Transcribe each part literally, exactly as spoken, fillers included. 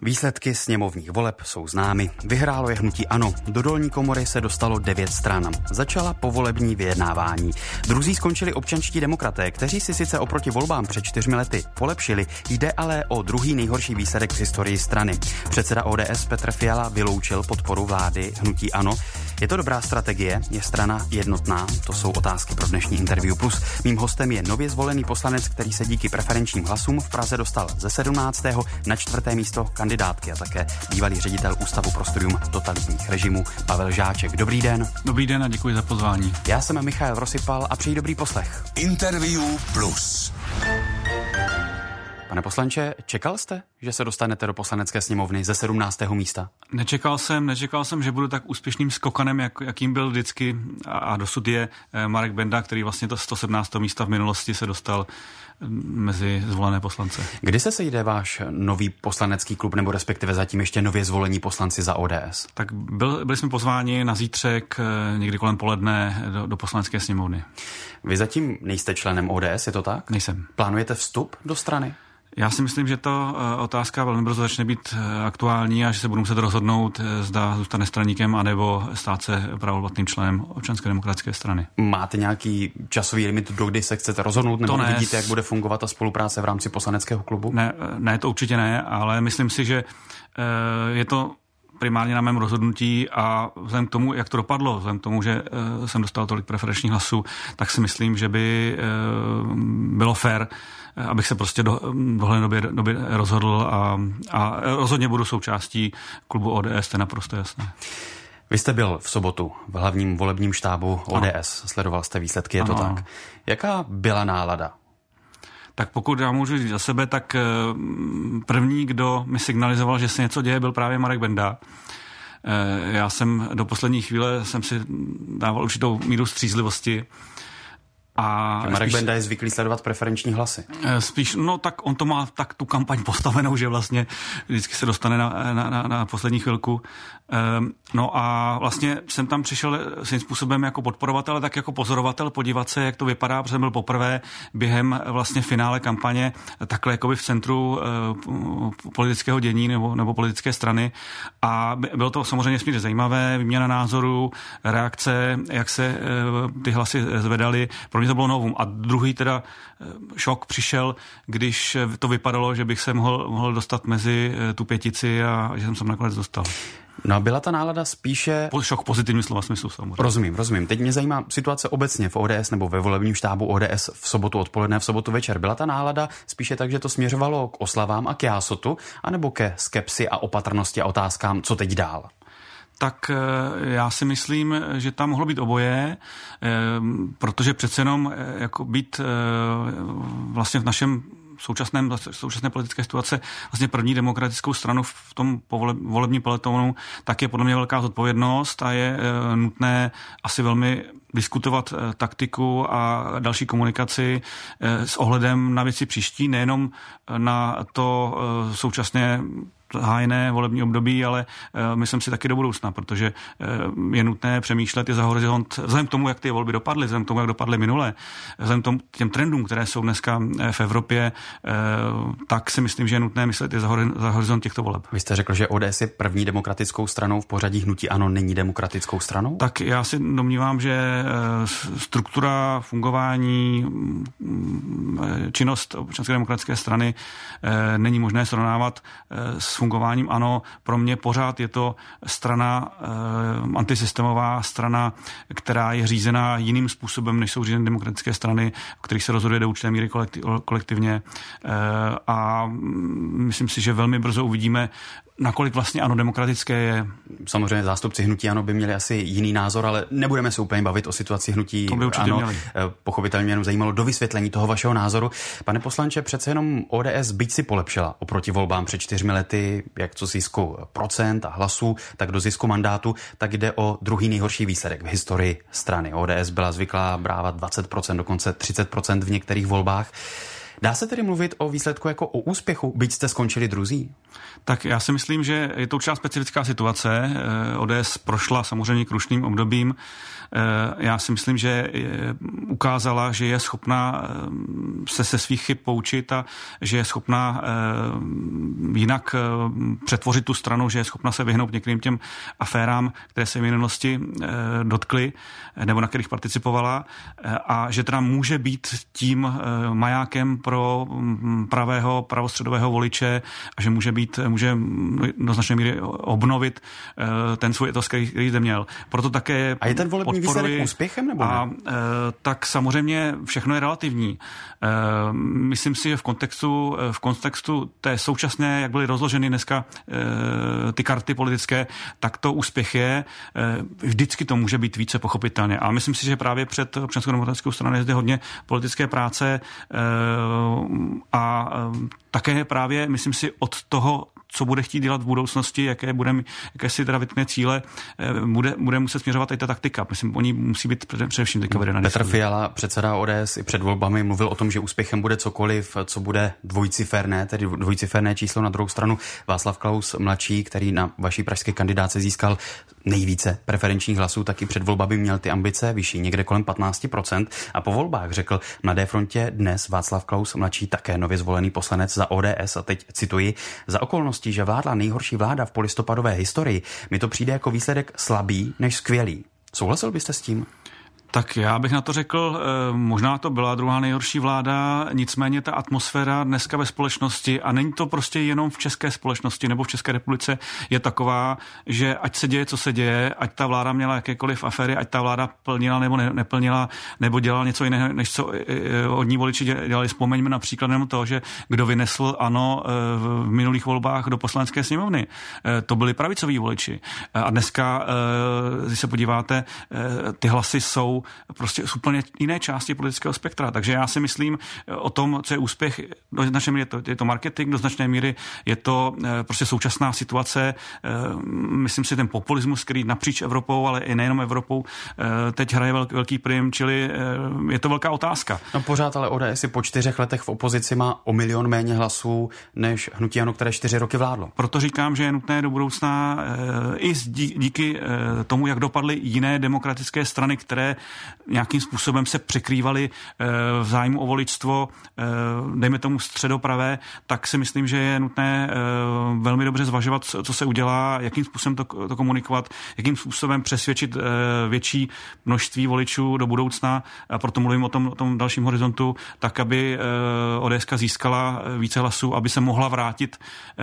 Výsledky sněmovních voleb jsou známy. Vyhrálo je hnutí ANO. Do dolní komory se dostalo devět stran. Začala povolební vyjednávání. Druzí skončili občanští demokraté, kteří si sice oproti volbám před čtyřmi lety polepšili, jde ale o druhý nejhorší výsledek v historii strany. Předseda O D S Petr Fiala vyloučil podporu vlády hnutí ANO. Je to dobrá strategie? Je strana jednotná? To jsou otázky pro dnešní Interview Plus. Mým hostem je nově zvolený poslanec, který se díky preferenčním hlasům v Praze dostal ze sedmnáctého na čtvrté místo kandidátky a také bývalý ředitel Ústavu pro studium totalitních režimů Pavel Žáček. Dobrý den. Dobrý den a děkuji za pozvání. Já jsem Michal Rosypal a přeji dobrý poslech. Interview Plus. Pane poslanče, čekal jste, že se dostanete do poslanecké sněmovny ze sedmnáctého místa? Nečekal jsem, nečekal jsem, že budu tak úspěšným skokanem, jak, jakým byl vždycky a, a dosud je Marek Benda, který vlastně to sto sedmnáctého místa v minulosti se dostal mezi zvolené poslance. Kdy se sejde váš nový poslanecký klub, nebo respektive zatím ještě nově zvolení poslanci za O D S? Tak byl, byli jsme pozváni na zítřek někdy kolem poledne do, do poslanecké sněmovny. Vy zatím nejste členem O D S, je to tak? Nejsem. Plánujete vstup do strany? Já si myslím, že ta otázka velmi brzo začne být aktuální a že se budu muset rozhodnout, zda zůstane straníkem, anebo stát se pravoplatným členem Občanské demokratické strany. Máte nějaký časový limit, do kdy se chcete rozhodnout, nebo ne. vidíte, jak bude fungovat ta spolupráce v rámci poslaneckého klubu? Ne, ne, to určitě ne, ale myslím si, že je to primárně na mém rozhodnutí a vzhledem k tomu, jak to dopadlo, vzhledem k tomu, že uh, jsem dostal tolik preferenčních hlasů, tak si myslím, že by uh, bylo fér, abych se prostě do, dohle době, době rozhodl a, a rozhodně budu součástí klubu O D S, to je naprosto jasné. Vy jste byl v sobotu v hlavním volebním štábu O D S, ano. Sledoval jste výsledky, je ano. to tak. Jaká byla nálada? Tak pokud já můžu říct za sebe, tak první, kdo mi signalizoval, že se něco děje, byl právě Marek Benda. Já jsem do poslední chvíle jsem si dával určitou míru střízlivosti. A Marek spíš, Benda je zvyklý sledovat preferenční hlasy. Spíš, no tak on to má tak tu kampaň postavenou, že vlastně vždycky se dostane na, na, na, na poslední chvilku. No a vlastně jsem tam přišel svým způsobem jako podporovatel, ale tak jako pozorovatel podívat se, jak to vypadá, protože jsem byl poprvé během vlastně finále kampaně takhle jakoby v centru uh, politického dění nebo, nebo politické strany a bylo to samozřejmě směrně zajímavé, výměna názorů, reakce, jak se uh, ty hlasy zvedaly. Pro mě to bylo novum. A druhý teda šok přišel, když to vypadalo, že bych se mohl, mohl dostat mezi tu pětici a že jsem se nakonec dostal. No a byla ta nálada spíše... Šok pozitivní slova smyslu samozřejmě. Rozumím, rozumím. Teď mě zajímá situace obecně v O D S nebo ve volebním štábu O D S v sobotu odpoledne, v sobotu večer. Byla ta nálada spíše tak, že to směřovalo k oslavám a k jásotu, anebo ke skepsi a opatrnosti a otázkám, co teď dál? Tak já si myslím, že tam mohlo být oboje, protože přece jenom jako být vlastně v našem současném, současné politické situace vlastně první demokratickou stranu v tom volebním peletonu, tak je podle mě velká zodpovědnost a je nutné asi velmi diskutovat taktiku a další komunikaci s ohledem na věci příští, nejenom na to současné hájné volební období, ale uh, myslím si taky do budoucna, protože uh, je nutné přemýšlet i za horizont, vzhledem k tomu, jak ty volby dopadly, vzhledem k tomu, jak dopadly minule, vzhledem k tomu, těm trendům, které jsou dneska v Evropě, uh, tak si myslím, že je nutné myslet i za, hori, za horizont těchto voleb. Vy jste řekl, že O D S je první demokratickou stranou v pořadí hnutí ANO, není demokratickou stranou? Tak já si domnívám, že uh, struktura, fungování, činnost Občanské demokratické strany uh, není možné srovnávat uh, s fungováním ANO. Pro mě pořád je to strana e, antisystémová, strana, která je řízená jiným způsobem, než jsou řízené demokratické strany, o kterých se rozhoduje do určité míry kolektiv, kolektivně. E, a myslím si, že velmi brzo uvidíme, nakolik vlastně ANO demokratické je. Samozřejmě zástupci hnutí ANO by měli asi jiný názor, ale nebudeme se úplně bavit o situaci hnutí ANO. Měli. Pochopitelně mě jenom zajímalo do vysvětlení toho vašeho názoru. Pane poslanče, přece jenom O D S byť si polepšila oproti volbám před čtyřmi lety, jak co zisku procent a hlasů, tak do zisku mandátu, tak jde o druhý nejhorší výsledek v historii strany. O D S byla zvyklá brávat dvacet procent, dokonce třicet procent v některých volbách. Dá se tedy mluvit o výsledku jako o úspěchu, byť jste skončili druzí? Tak já si myslím, že je to určitá specifická situace. O D S prošla samozřejmě krušným obdobím. Já si myslím, že ukázala, že je schopná se se svých chyb poučit a že je schopná jinak přetvořit tu stranu, že je schopná se vyhnout některým těm aférám, které se v minulosti dotkly nebo na kterých participovala, a že teda může být tím majákem pro pravého, pravostředového voliče a že může být, může do značné míry obnovit ten svůj etos, který zde měl. Proto také a je ten volební výsledek úspěchem nebo ne? A e, tak samozřejmě všechno je relativní. E, myslím si, že v kontextu, v kontextu té současné, jak byly rozloženy dneska e, ty karty politické, tak to úspěch je. E, vždycky to může být více pochopitelně. A myslím si, že právě před Občanskou demokratickou stranou je zde hodně politické práce e, a e, také právě, myslím si, od toho, co bude chtít dělat v budoucnosti, jaké, bude, jaké si teda vytkne cíle, bude, bude muset směřovat i ta taktika. Myslím, oni musí být především teďka vedena. Petr Fiala, předseda O D S, i před volbami mluvil o tom, že úspěchem bude cokoliv, co bude dvojciferné, tedy dvojciferné číslo. Na druhou stranu Václav Klaus mladší, který na vaší pražské kandidáce získal nejvíce preferenčních hlasů, taky před volbami měl ty ambice vyšší, někde kolem patnáct procent. A po volbách řekl Mladé frontě dnes Václav Klaus mladší, také nově zvolený poslanec za O D S, a teď cituji: za okolností, že vládla nejhorší vláda v polistopadové historii, mi to přijde jako výsledek slabý než skvělý. Souhlasil byste s tím? Tak já bych na to řekl, možná to byla druhá nejhorší vláda, nicméně ta atmosféra dneska ve společnosti, a není to prostě jenom v české společnosti nebo v České republice, je taková, že ať se děje, co se děje, ať ta vláda měla jakékoliv aféry, ať ta vláda plnila nebo ne, neplnila, nebo dělala něco jiného, než co od ní voliči dělali. Vzpomeňme například jenom to, že kdo vynesl ANO v minulých volbách do Poslanecké sněmovny. To byli pravicoví voliči. A dneska, když se podíváte, ty hlasy jsou prostě z úplně jiné části politického spektra. Takže já si myslím o tom, co je úspěch, do značné míry je to, je to marketing, do značné míry je to prostě současná situace. Myslím si, ten populismus, který napříč Evropou, ale i nejenom Evropou, teď hraje velký, velký prim, čili je to velká otázka. No pořád ale O D S po čtyřech letech v opozici má o milion méně hlasů než hnutí ANO, které čtyři roky vládlo. Proto říkám, že je nutné do budoucna i díky tomu, jak dopadly jiné demokratické strany, které nějakým způsobem se překrývaly v zájmu o voličstvo, dejme tomu středopravé, tak si myslím, že je nutné velmi dobře zvažovat, co se udělá, jakým způsobem to, to komunikovat, jakým způsobem přesvědčit větší množství voličů do budoucna, a proto mluvím o tom, o tom dalším horizontu, tak, aby O D S získala více hlasů, aby se mohla vrátit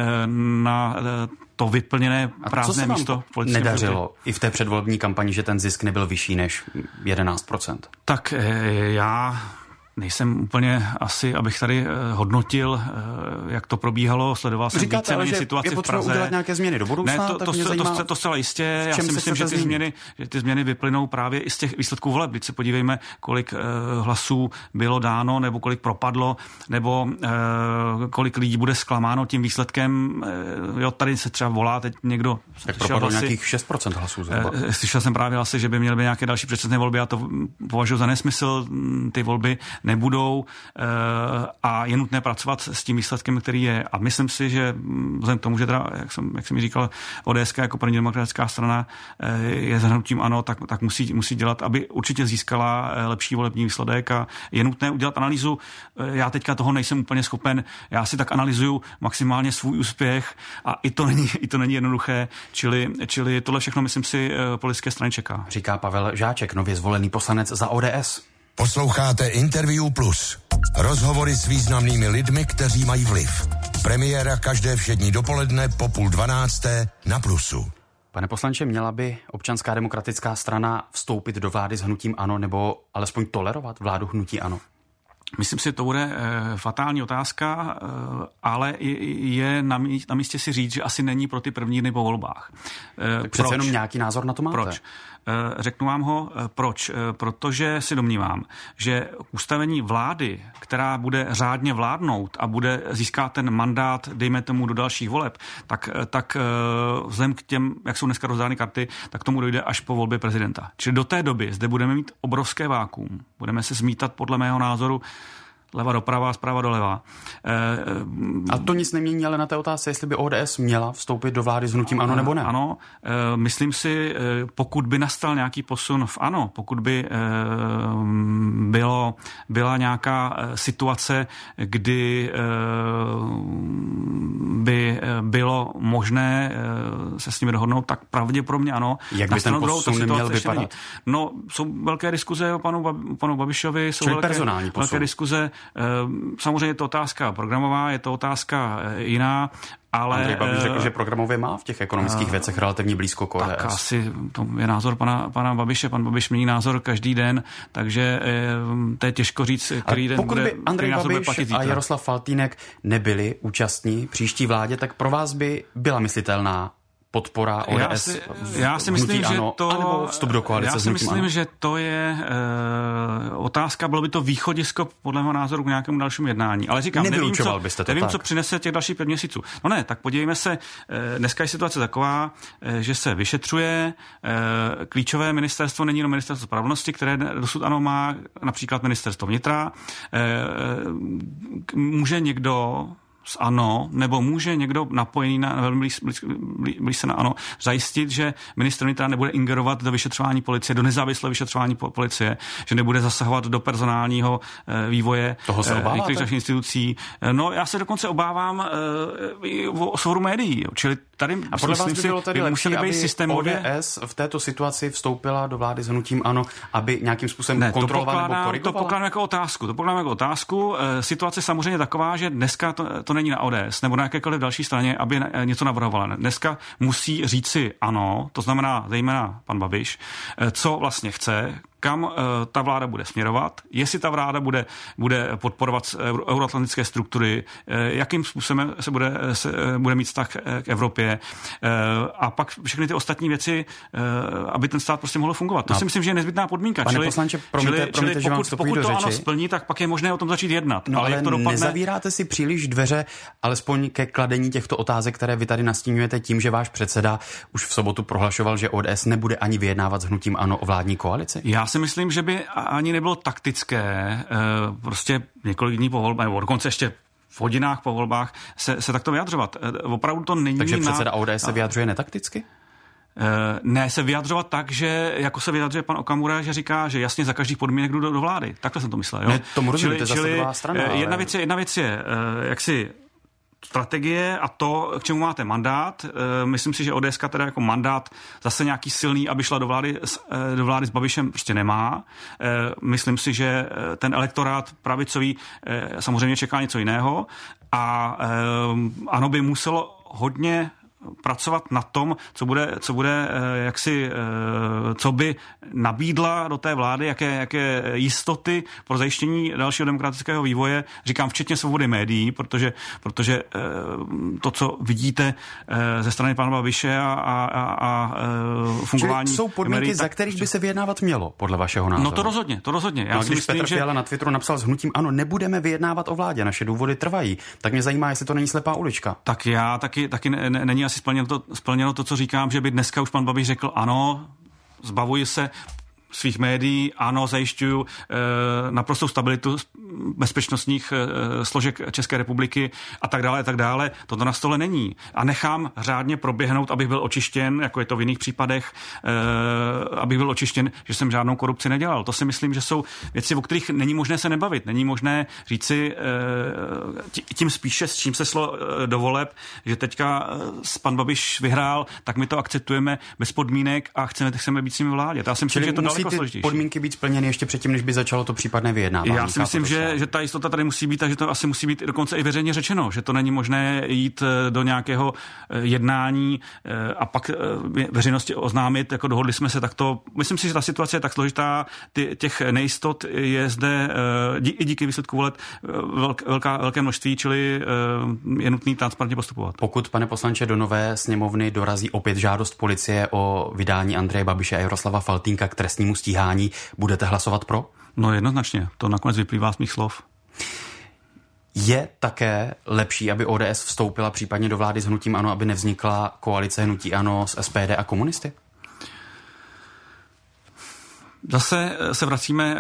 na to vyplněné prázdné místo. A co se vám nedařilo i v té předvolební kampani, že ten zisk nebyl vyšší než jedenáct procent? Tak já nejsem úplně asi, abych tady hodnotil, jak to probíhalo, sledoval jsem víceméně situaci v Praze. Je potřeba udělat nějaké změny do budoucna? Ne, to, to, to, to, to, to zcela jistě. Já si myslím, že ty, změny, že ty změny vyplynou právě i z těch výsledků voleb. Když se podívejme, kolik uh, hlasů bylo dáno, nebo kolik propadlo, nebo uh, kolik lidí bude zklamáno tím výsledkem. Uh, jo, tady se třeba volá teď někdo. Tak propadlo hlasy, nějakých šest procent hlasů zhruba. Uh, slyšel jsem právě hlasy, že by měly být nějaké další předčasné volby, a to považuji za nesmysl. Ty volby nebudou a je nutné pracovat s tím výsledkem, který je. A myslím si, že vzhledem k tomu, že teda, jak jsem, jak jsem mi říkal, O D S jako první demokratická strana je za hnutím ANO, tak, tak musí, musí dělat, aby určitě získala lepší volební výsledek, a je nutné udělat analýzu. Já teďka toho nejsem úplně schopen. Já si tak analyzuju maximálně svůj úspěch, a i to není, i to není jednoduché. Čili, čili tohle všechno, myslím si, politické strany čeká. Říká Pavel Žáček, nově zvolený poslanec za O D S. Posloucháte Interview Plus. Rozhovory s významnými lidmi, kteří mají vliv. Premiéra každé všední dopoledne po půl dvanácté na Plusu. Pane poslanče, měla by Občanská demokratická strana vstoupit do vlády s hnutím ANO, nebo alespoň tolerovat vládu hnutí ANO? Myslím si, že to bude e, fatální otázka, e, ale je na, mí, na místě si říct, že asi není pro ty první dny po volbách. E, tak přece jenom nějaký názor na to máte. Proč? E, řeknu vám ho, e, proč. E, protože si domnívám, že ustavení vlády, která bude řádně vládnout a bude získat ten mandát, dejme tomu, do dalších voleb, tak, tak e, vzhledem k těm, jak jsou dneska rozdány karty, tak tomu dojde až po volbě prezidenta. Čili do té doby zde budeme mít obrovské vákuum. Budeme se zmítat podle mého názoru leva doprava, zprava doleva. A to nic nemění, ale na té otázce, jestli by O D S měla vstoupit do vlády s hnutím ANO nebo ne. Ano, myslím si, pokud by nastal nějaký posun v ANO, pokud by bylo, byla nějaká situace, kdy by bylo možné se s nimi dohodnout, tak pravděpodobně ano. Jak by ten posun neměl vypadat? No, jsou velké diskuze o panu, panu Babišovi, jsou Čili velké, personální posun. velké diskuze. Samozřejmě je to otázka programová, je to otázka jiná. Ale, Andrej Babiš řekl, že programově má v těch ekonomických věcech relativně blízko k O D S. Tak asi to je názor pana, pana Babiše. Pan Babiš mění názor každý den, takže to je těžko říct, který den pokud bude, by Andrej Babiš a Jaroslav Faltýnek nebyli účastní příští vládě, tak pro vás by byla myslitelná podpora O D S? Já si, já si myslím, ano, že to, anebo vstup do koalice. Já si myslím, ano. že to je e, otázka, bylo by to východisko podle mého názoru k nějakému dalšímu jednání. Ale říkám, nevím, co, byste to nevím tak. co přinese těch dalších pět měsíců. No ne, tak podívejme se, e, dneska je situace taková, e, že se vyšetřuje, e, klíčové ministerstvo není jenom ministerstvo spravedlnosti, které dosud ano má, například ministerstvo vnitra. E, může někdo z ANO, nebo může někdo napojený na velmi blízce na ANO zajistit, že ministr vnitra nebude ingerovat do vyšetřování policie, do nezávislého vyšetřování policie, že nebude zasahovat do personálního vývoje některých institucí. No, já se dokonce obávám o svobodu médií, čili tady a podle vás by bylo tady lepší, aby systémově... O D S v této situaci vstoupila do vlády s hnutím ANO, aby nějakým způsobem ne, kontrolovala pokládám, nebo korigovala? To pokládám jako otázku. To pokládám jako otázku. Situace samozřejmě taková, že dneska to, to není na O D S nebo na jakékoliv další straně, aby něco navrhovala. Dneska musí říci ano, to znamená zejména pan Babiš, co vlastně chce, kam uh, ta vláda bude směrovat, jestli ta vláda bude, bude podporovat euroatlantické struktury, uh, jakým způsobem se bude, se, uh, bude mít vztah k Evropě uh, a pak všechny ty ostatní věci, uh, aby ten stát prostě mohl fungovat. To no. si myslím, že je nezbytná podmínka. Pane čili, poslanče, promiňte, čili, promiňte, čili že vám pokud, vstupuji pokud do to řeči. ano splní, tak pak je možné o tom začít jednat. No, ale, ale jak to dopadne... nezavíráte si příliš dveře, alespoň ke kladení těchto otázek, které vy tady nastínujete tím, že váš předseda už v sobotu prohlašoval, že O D S nebude ani vyjednávat s hnutím ANO o vládní koalici? Já si myslím, že by ani nebylo taktické prostě několik dní po volbách, nebo dokonce ještě v hodinách po volbách se, se takto vyjadřovat. Opravdu to není... Takže předseda na... O D S se vyjadřuje netakticky? Ne, se vyjadřovat tak, že jako se vyjadřuje pan Okamura, že říká, že jasně za každých podmínek jdu do, do vlády. Takhle jsem to myslel. Jo? Ne, tomu rozumím, to je zase čili, druhá strana. Ale... Jedna věc je, jedna věc je jak si strategie a to, k čemu máte mandát. Myslím si, že O D S K teda jako mandát zase nějaký silný, aby šla do vlády, do vlády s Babišem, prostě nemá. Myslím si, že ten elektorát pravicový samozřejmě čeká něco jiného a ANO by muselo hodně pracovat na tom, co bude, co bude jaksi, co by nabídla do té vlády, jaké, jaké jistoty pro zajištění dalšího demokratického vývoje, říkám včetně svobody médií, protože, protože to, co vidíte ze strany pana Babiše a, a, a fungování Čili jsou podmínky, médií, za kterých by se vyjednávat mělo, podle vašeho názoru? No to rozhodně, to rozhodně. Já no, si když myslím, Petr že... Fiala na Twitteru napsal s hnutím ANO, nebudeme vyjednávat o vládě, naše důvody trvají, tak mě zajímá, jestli to není slepá ulička. Tak já taky, taky ne, ne, není asi splněno to, splněno to, co říkám, že by dneska už pan Babiš řekl ano, zbavuji se svých médií, ano, zajišťuju e, naprostou stabilitu bezpečnostních e, složek České republiky a tak dále, a tak dále. Toto na stole není. A nechám řádně proběhnout, abych byl očištěn, jako je to v jiných případech, e, abych byl očištěn, že jsem žádnou korupci nedělal. To si myslím, že jsou věci, o kterých není možné se nebavit. Není možné říci e, tím spíše, s čím se šlo e, do voleb, že teďka e, pan Babiš vyhrál, tak my to akceptujeme bez podmínek a chceme, chceme být s nimi vládě. Já si myslím, že to daleko ty podmínky být splněny ještě předtím, než by začalo to případné vyjednávání. Já si myslím, že, že ta jistota tady musí být, takže to asi musí být dokonce i veřejně řečeno, že to není možné jít do nějakého jednání a pak veřejnosti oznámit, jako dohodli jsme se takto. Myslím si, že ta situace je tak složitá, ty, těch nejistot je zde dí, i díky výsledku voleb velká, velké množství, čili je nutný transparentně postupovat. Pokud, pane poslanče, do nové sněmovny dorazí opět žádost policie o vydání Andreje Babiše a Jaroslava Faltýnka k trestnímu stíhání, budete hlasovat pro? No jednoznačně, to nakonec vyplývá z mých slov. Je také lepší, aby O D S vstoupila případně do vlády s hnutím ANO, aby nevznikla koalice hnutí ANO s S P D a komunisty? Zase se vracíme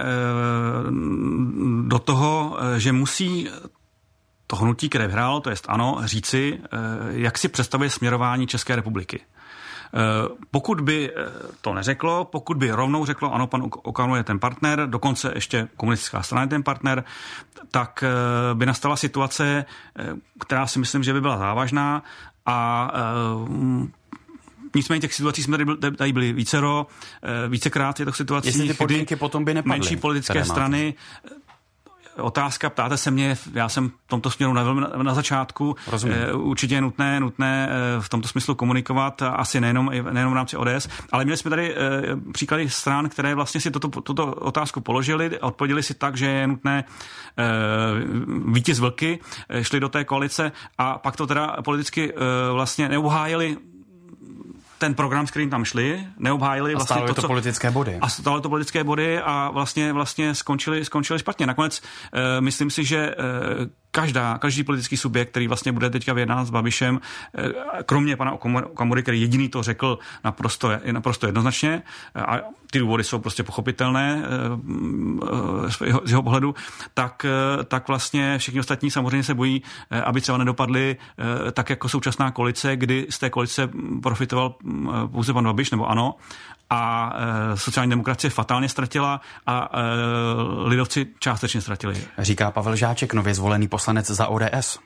do toho, že musí to hnutí, které vyhrálo, to jest ANO, říci, jak si představuje směrování České republiky. Pokud by to neřeklo, pokud by rovnou řeklo, ano, pan Okamura je ten partner, dokonce ještě komunistická strana je ten partner, tak by nastala situace, která si myslím, že by byla závažná a nicméně těch situací jsme tady, tady byli vícero, vícekrát je to situací, jestli ty podmínky potom by nepadly, menší politické strany. Otázka, ptáte se mě, já jsem v tomto směru na, na začátku. Rozumím. Určitě je nutné, nutné v tomto smyslu komunikovat, asi nejenom, nejenom v rámci O D S, ale měli jsme tady příklady stran, které vlastně si toto, tuto otázku položili a odpověděli si tak, že je nutné vítěz vlky, šli do té koalice a pak to teda politicky vlastně neuhájili ten program, s kterým tam šli, neobhájili vlastně to, to, to co... politické body. A stále to politické body a vlastně, vlastně skončili, skončili špatně. Nakonec e, myslím si, že e, každá, každý politický subjekt, který vlastně bude teďka vyjednávat s Babišem, e, kromě pana Okamury, který jediný to řekl naprosto, naprosto jednoznačně, a ty důvody jsou prostě pochopitelné e, z, jeho, z jeho pohledu, tak, e, tak vlastně všichni ostatní samozřejmě se bojí, e, aby třeba nedopadli e, tak jako současná koalice, kdy z té koalice profitoval pouze pan Babiš, nebo ano, a e, sociální demokracie fatálně ztratila a e, lidovci částečně ztratili. Říká Pavel Žáček, nově zvolený poslanec za O D S.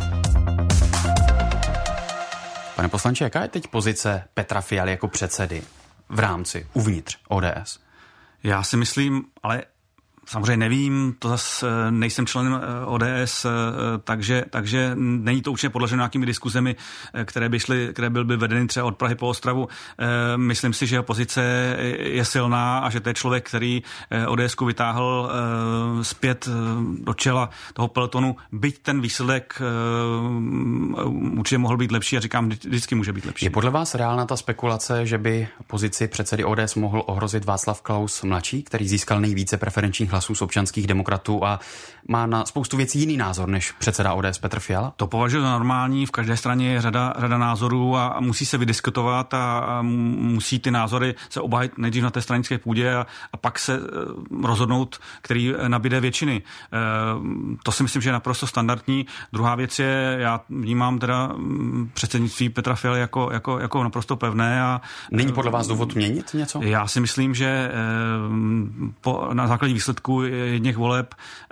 Pane poslanče, jaká je teď pozice Petra Fialy jako předsedy v rámci, uvnitř O D S? Já si myslím, ale samozřejmě nevím, to zase nejsem členem O D S, takže, takže není to určitě podloženo nějakými diskuzemi, které by šly, které by byly vedeny třeba od Prahy po Ostravu. Myslím si, že pozice je silná a že to je člověk, který ODSku vytáhl zpět do čela toho pelotonu, byť ten výsledek určitě mohl být lepší a říkám, vždycky může být lepší. Je podle vás reálná ta spekulace, že by pozici předsedy O D S mohl ohrozit Václav Klaus mladší, který získal nejvíce preferenčních hlasů z občanských demokratů a má na spoustu věcí jiný názor než předseda O D S Petr Fiala? To považuji za normální, v každé straně je řada, řada názorů a musí se vydiskutovat a musí ty názory se obhájit nejdřív na té stranické půdě a, a pak se rozhodnout, který nabíde většiny. To si myslím, že je naprosto standardní. Druhá věc je, já vnímám teda předsednictví Petra Fialy jako, jako, jako naprosto pevné. A není podle vás důvod měnit něco? Já si myslím, že po, na základě výsledků jedněch voleb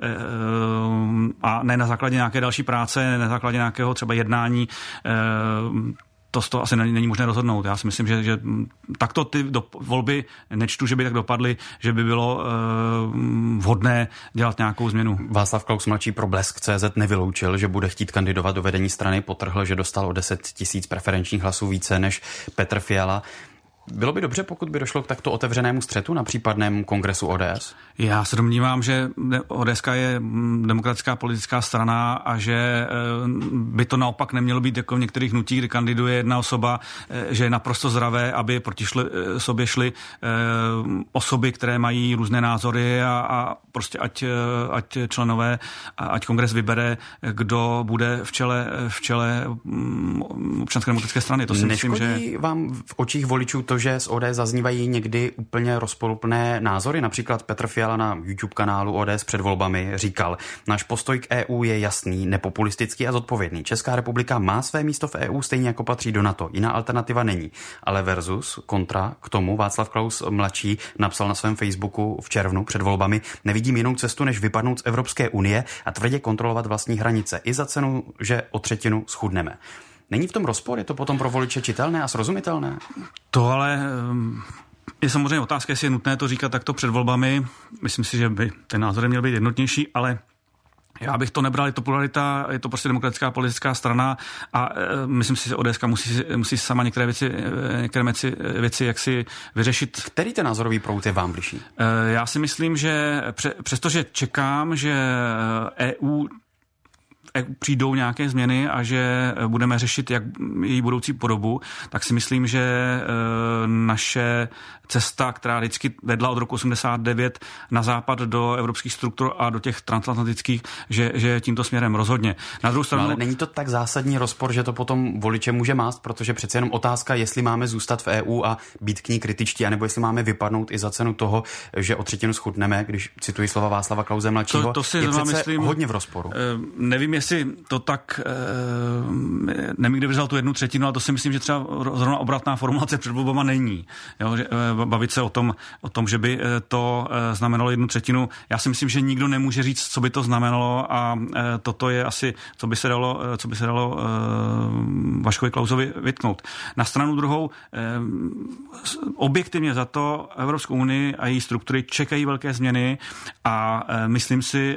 a ne na základě nějaké další práce, ne na základě nějakého třeba jednání, to z toho asi není možné rozhodnout. Já si myslím, že, že takto ty do, volby nečtu, že by tak dopadly, že by bylo uh, vhodné dělat nějakou změnu. Václav Klaus mladší pro Blesk tečka cé zet nevyloučil, že bude chtít kandidovat do vedení strany, podtrhl, že dostal o deset tisíc preferenčních hlasů více než Petr Fiala. Bylo by dobře, pokud by došlo k takto otevřenému střetu na případném kongresu O D S? Já se domnívám, že O D S je demokratická politická strana a že by to naopak nemělo být jako v některých hnutích, kdy kandiduje jedna osoba, že je naprosto zdravé, aby proti šli, sobě šly osoby, které mají různé názory a, a prostě ať, ať členové, ať kongres vybere, kdo bude v čele, v čele občanské demokratické strany. To si myslím, že... vám v očích voličů to, že z O D S zaznívají někdy úplně rozporuplné názory? Například Petr Fiala na YouTube kanálu O D S před volbami říkal: náš postoj k E U je jasný, nepopulistický a zodpovědný. Česká republika má své místo v E U stejně jako patří do NATO. Jiná alternativa není. Ale versus, kontra k tomu Václav Klaus mladší napsal na svém Facebooku v červnu před volbami: nevidím jinou cestu, než vypadnout z Evropské unie a tvrdě kontrolovat vlastní hranice. I za cenu, že o třetinu schudneme. Není v tom rozpor? Je to potom pro voliče čitelné a srozumitelné? To ale je samozřejmě otázka, jestli je nutné to říkat takto před volbami. Myslím si, že by ten názor měl být jednotnější, ale já bych to nebral, je to pluralita, je to prostě demokratická politická strana a e, myslím si, že O D S musí, musí sama některé věci, některé věci, věci jaksi vyřešit. Který ten názorový proud je vám bližší? E, já si myslím, že pře, přestože čekám, že E U přijdou nějaké změny a že budeme řešit jak její budoucí podobu, tak si myslím, že naše cesta, která vždycky vedla od roku osmdesát devět na západ do evropských struktur a do těch transatlantických, že, že tímto směrem rozhodně. Na druhou stranu... No, ale není to tak zásadní rozpor, že to potom voliče může mást, protože přece jenom otázka, jestli máme zůstat v E U a být k ní kritičtí, anebo jestli máme vypadnout i za cenu toho, že o třetinu schudneme, když cituji slova Václava Klause mladšího, to, to si je přece myslím, hodně v rozporu. Nevím, jestli to tak, nevím, kde vzal tu jednu třetinu, ale to si myslím, že třeba zrovna obratná formulace před volbama není. Jo, že, bavit se o tom, o tom, že by to znamenalo jednu třetinu. Já si myslím, že nikdo nemůže říct, co by to znamenalo a toto je asi, co by se dalo, co by se dalo Vaškovi Klausovi vytknout. Na stranu druhou, objektivně za to Evropskou unii a její struktury čekají velké změny a myslím si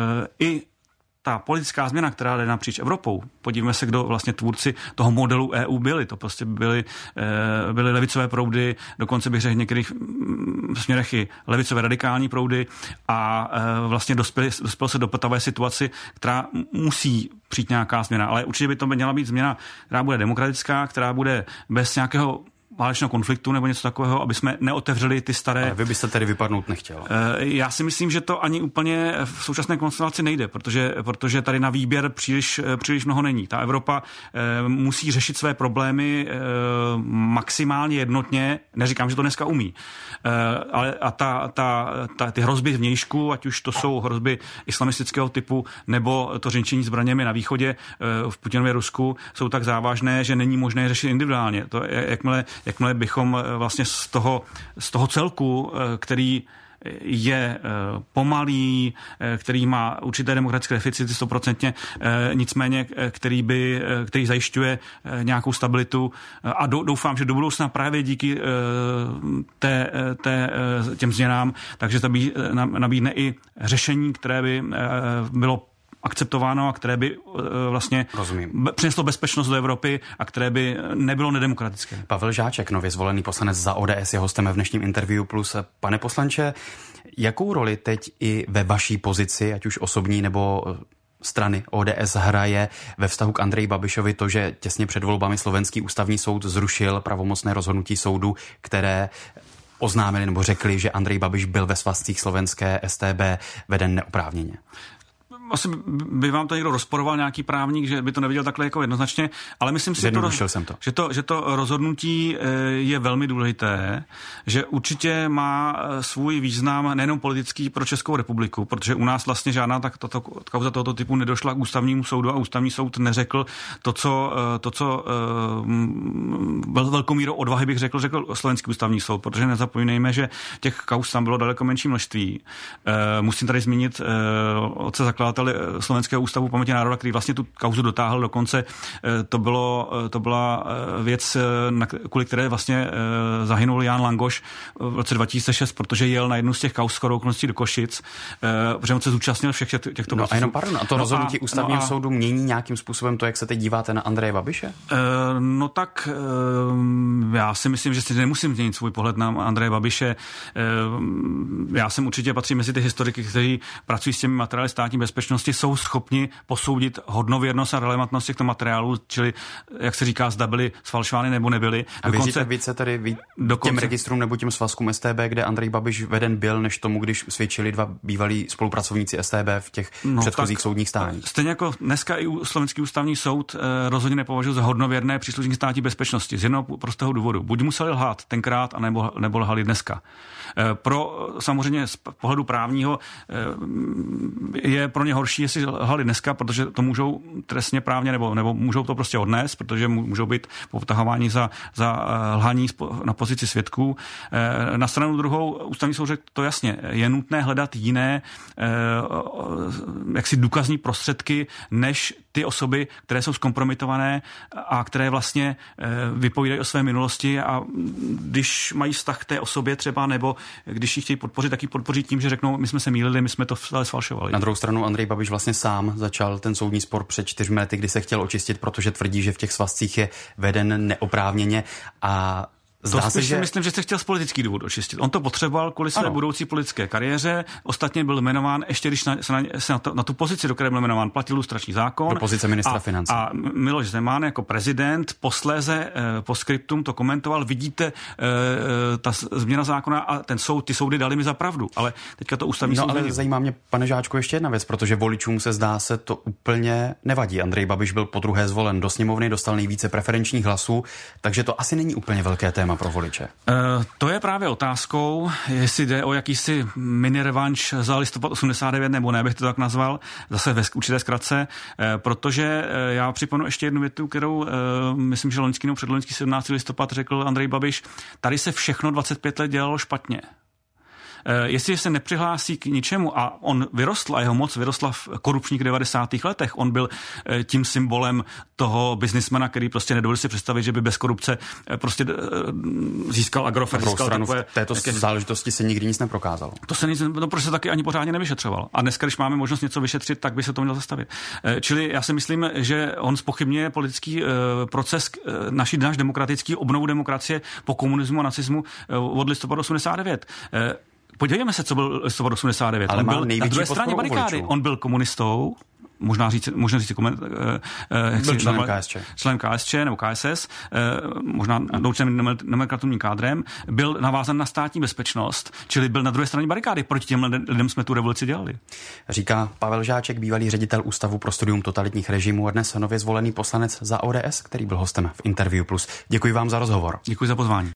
i ta politická změna, která jde napříč Evropou, podívejme se, kdo vlastně tvůrci toho modelu E U byli. To prostě byly, byly levicové proudy, dokonce bych řekl v některých směrech i levicové radikální proudy a vlastně dospěl, dospěl se do patavé situaci, která musí přijít nějaká změna. Ale určitě by to měla být změna, která bude demokratická, která bude bez nějakého válečného konfliktu nebo něco takového, aby jsme neotevřeli ty staré... Ale vy byste tedy vypadnout nechtěl. Já si myslím, že to ani úplně v současné konstelaci nejde, protože, protože tady na výběr příliš, příliš mnoho není. Ta Evropa musí řešit své problémy maximálně jednotně, neříkám, že to dneska umí, ale a ta, ta, ta, ty hrozby vnějšku, ať už to jsou hrozby islamistického typu nebo to řinčení zbraněmi na východě v Putinově Rusku, jsou tak závažné, že není možné řešit individuálně. To je, jakmile jakmile bychom vlastně z toho, z toho celku, který je pomalý, který má určité demokratické deficity stoprocentně, nicméně který, by, který zajišťuje nějakou stabilitu a doufám, že do budoucna právě díky té, té, těm změnám, takže nabídne i řešení, které by bylo akceptováno a které by vlastně Rozumím. přineslo bezpečnost do Evropy a které by nebylo nedemokratické. Pavel Žáček, nově zvolený poslanec za O D S, je hostem v dnešním Interview Plus. Pane poslanče, jakou roli teď i ve vaší pozici, ať už osobní nebo strany O D S, hraje ve vztahu k Andreji Babišovi to, že těsně před volbami slovenský ústavní soud zrušil pravomocné rozhodnutí soudu, které oznámili nebo řekli, že Andrej Babiš byl ve svazcích slovenské S T B veden neoprávněně? Asi by vám to někdo rozporoval, nějaký právník, že by to neviděl takhle jako jednoznačně, ale myslím si, to, jsem to. Že, to, že to rozhodnutí je velmi důležité, že určitě má svůj význam nejenom politický pro Českou republiku, protože u nás vlastně žádná tak, tato, kauza tohoto typu nedošla k ústavnímu soudu a ústavní soud neřekl to, co, to, co vel, velkou mírou odvahy bych řekl, řekl slovenský ústavní soud, protože nezapomínejme, že těch kauz tam bylo daleko menší množství. Musím tady zmínit otce zakladatel Slovenského ústavu paměti národa, který vlastně tu kauzu dotáhl do konce. To, bylo, to byla věc, kvůli které vlastně zahynul Jan Langoš v roce dva tisíce šest, protože jel na jednu z těch kauz shodou okolností do Košic, protože on se zúčastnil všech těchto no, a jenom pardon, a to no rozhodnutí a, ústavního no a, soudu mění nějakým způsobem to, jak se teď díváte na Andreje Babiše? No tak já si myslím, že si nemusím změnit svůj pohled na Andreje Babiše. Já jsem určitě patří mezi ty historiky, kteří pracují s těmi materiály státní bezpečnosti, jsou schopni posoudit hodnověrnost a relevantnost těchto materiálů, čili, jak se říká, zda byly sfalšovány nebo nebyly. A věříte více tady ví, dokonce, těm registrům nebo těm svazkům S T B, kde Andrej Babiš veden byl, než tomu, když svědčili dva bývalí spolupracovníci S T B v těch no, předchozích soudních stáních? Stejně jako dneska i Slovenský ústavní soud eh, rozhodně nepovažuje za hodnověrné příslušníky státní bezpečnosti. Z jednoho prostého důvodu. Buď museli lhát tenkrát, anebo, nebo lhali dneska. Eh, pro samozřejmě z pohledu právního eh, je pro ně horší, jestli lhali dneska, protože to můžou trestně právně, nebo, nebo můžou to prostě odnést, protože můžou být potahováni za, za lhaní na pozici svědků. Na stranu druhou ústavní soud řekl to jasně. Je nutné hledat jiné jaksi důkazní prostředky, než ty osoby, které jsou zkompromitované a které vlastně vypovídají o své minulosti a když mají vztah k té osobě třeba, nebo když ji chtějí podpořit, tak ji podpořit tím, že řeknou, my jsme se mýlili, my jsme to sfalšovali. Na druhou stranu Andrej Babiš vlastně sám začal ten soudní spor před čtyřmi lety, kdy se chtěl očistit, protože tvrdí, že v těch svazcích je veden neoprávněně a Zdá to spíš si že... myslím, že se chtěl z politických důvodů očistit. On to potřeboval kvůli své ano. budoucí politické kariéře. Ostatně byl jmenován, ještě když na, se na, se na, to, na tu pozici, do které byl jmenován, platil lustrační zákon. Do pozice ministra a, financí. A Miloš Zeman jako prezident posléze eh, po skriptum to komentoval. Vidíte, eh, ta změna zákona a ten soud, ty soudy dali mi za pravdu. Ale teďka to ústavní No soud ale není. Zajímá mě, pane Žáčku, ještě jedna věc, protože voličům se zdá se to úplně nevadí. Andrej Babiš byl podruhé zvolen do sněmovny, dostal nejvíce preferenčních hlasů, takže to asi není úplně velké téma pro voliče. Uh, to je právě otázkou, jestli jde o jakýsi mini revanš za listopad osmdesát devět, nebo ne, bych to tak nazval, zase ve určité zkratce, uh, protože uh, já připomenu ještě jednu větu, kterou uh, myslím, že loňský nebo předloňský sedmnáctého listopad řekl Andrej Babiš, tady se všechno dvacet pět let dělalo špatně. Jestli se nepřihlásí k ničemu a on vyrostl a jeho moc vyrostla v korupčních devadesátých letech, on byl tím symbolem toho biznismena, který prostě nedovolil si představit, že by bez korupce prostě získal Agrofert. Získal takové, v této jaké... záležitosti se nikdy nic neprokázalo. To se nic, no prostě taky ani pořádně nevyšetřovalo. A dneska, když máme možnost něco vyšetřit, tak by se to mělo zastavit. Čili já si myslím, že on zpochybňuje politický proces naší, náš demokratický obnovu demokracie po komunismu a nacismu od listopadu osmdesát devět. Podívejme se, co byl listopad osmdesát devět. Ale on byl na druhé straně barikády. On byl komunistou, možná říct, možná říct koment, eh, byl členem K S Č. Člen K S Č nebo K S S, eh, možná doučeným nomenklaturním kádrem, byl navázan na státní bezpečnost, čili byl na druhé straně barikády. Proti těm lidem jsme tu revoluci dělali. Říká Pavel Žáček, bývalý ředitel Ústavu pro studium totalitních režimů a dnes nově zvolený poslanec za O D S, který byl hostem v Interview Plus. Děkuji vám za rozhovor. Děkuji za pozvání.